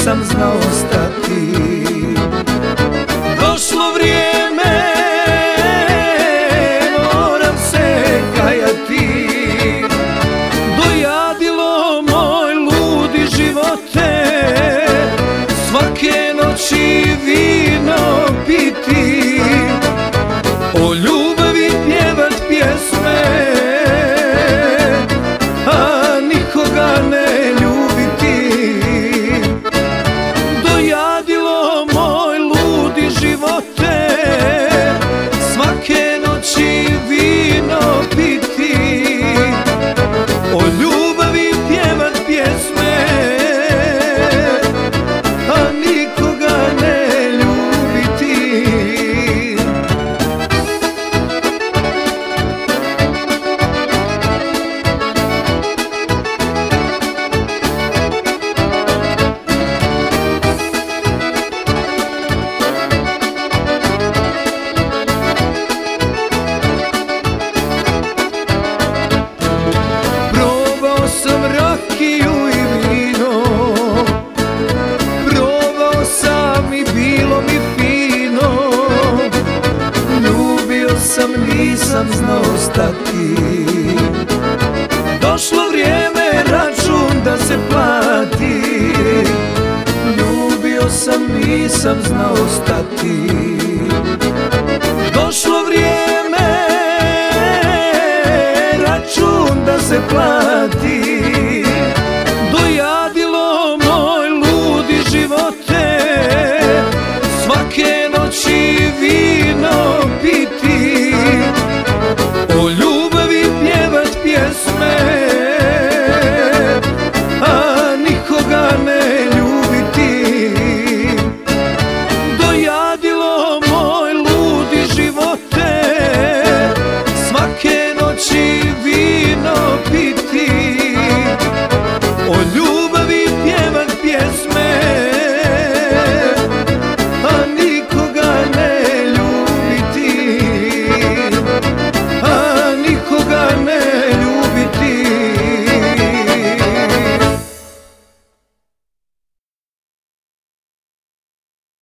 nisam znao stati. Došlo vrijeme, moram se kajati, dojadilo moj ludi živote, svake noći vino piti, o ljubavi pjevat pjesme, a nikoga ne ljubiti. Dojadilo moj ludi živote, svake noći vino piti, o ljubavi pjevat pjesme, a nikoga ne ljubiti. Probao sam rakiju i vino, probao sam i bilo mi fino, ljubio sam, nisam znao stati. Došlo vrijeme, račun da se plati, ljubio sam, nisam znao stati. Došlo vrijeme,